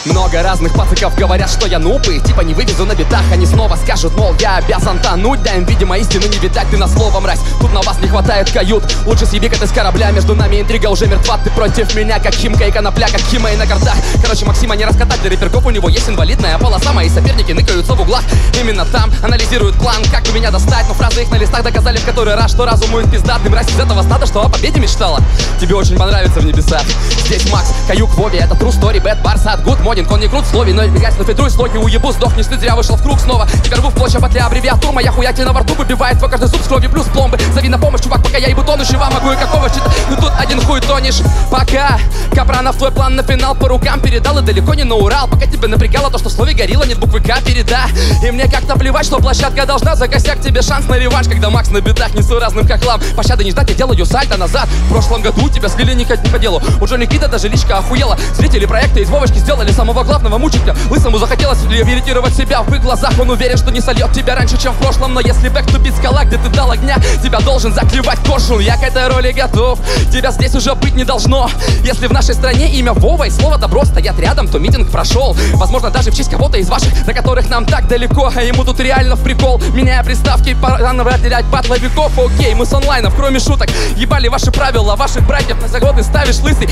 Много разных пациков говорят, что я нубы, типа не вывезу на битах. Они снова скажут, мол, я обязан тонуть. Да им, видимо, истины не видать, ты на слово, мразь. Тут на вас не хватает кают. Лучше съеби-ка ты с корабля, между нами интрига уже мертва. Ты против меня, как Химка и Конопля, как Хима и на картах. Короче, Максима не раскатать, для рэперков у него есть инвалидная полоса. Мои соперники ныкаются в углах, именно там анализируют план, как бы меня достать. Но фразы их на листах доказали в который раз, что разум их пиздат. Ты, мразь, из этого стада, что о победе мечтала. Тебе очень понравится в небесах. Здесь Макс, Каюк, Вове, это true story, bad bar, sad, good morning. Он не крут в слове, но играть на фидруй, слоги уебу, сдохнешь, ты зря вышел в круг снова. Теперь рву в клочья петля аббревиатур, моя хуятина во рту выбивает твой каждый зуб с кровью плюс пломбы. Зови на помощь, чувак, пока я ебу тонущий, вам могу и какого чита. Ну тут один хуй тонешь. Пока Капранов твой план на финал по рукам передал, и далеко не на Урал. Пока тебя напрягало то, что в слове горилла нет буквы К переда. И мне как-то плевать, что площадка должна за косяк тебе шанс на реванш. Когда Макс на битах несуразным хохлам пощады не ждать, я делаю сальто назад. В прошлом году тебя слили не по делу. У Джонни Кида даже личка охуела. Зрители проекта из Вовочки сделали самого главного мучителя. Лысому захотелось реабилитировать себя. В их глазах он уверен, что не сольет тебя раньше, чем в прошлом. Но если бэк тупит скала, где ты дал огня, тебя должен заклевать кожу. Я к этой роли готов, тебя здесь уже быть не должно. Если в нашей стране имя Вова и слово добро стоят рядом, то митинг прошел. Возможно, даже в честь кого-то из ваших, до которых нам так далеко. А ему тут реально в прикол. Меняя приставки, пора разделять батловиков. Окей, мы с онлайнов, кроме шуток. Ебали ваши правила, ваших братьев на загоды ставишь лысый.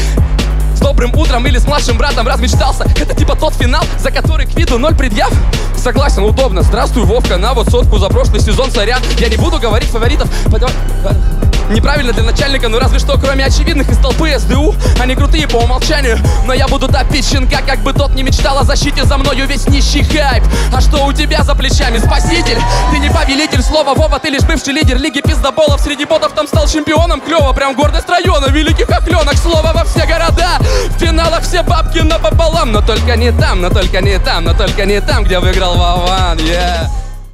С добрым утром или с младшим братом размечтался. Это типа тот финал, за который к виду 0 предъяв. Согласен, удобно. Здравствуй, Вовка, на вот сотку за прошлый сезон, сорян. Я не буду говорить фаворитов. Неправильно для начальника, ну разве что кроме очевидных из толпы СДУ. Они крутые по умолчанию, но я буду топить щенка, как бы тот не мечтал о защите, за мною весь нищий хайп. А что у тебя за плечами, спаситель? Ты не повелитель слова, Вова, ты лишь бывший лидер лиги пиздоболов. Среди ботов там стал чемпионом, клево, прям гордость района, великих охленок, слово во все города. В финалах все бабки напополам, но только не там, но только не там, но только не там, где выиграл Вован, yeah.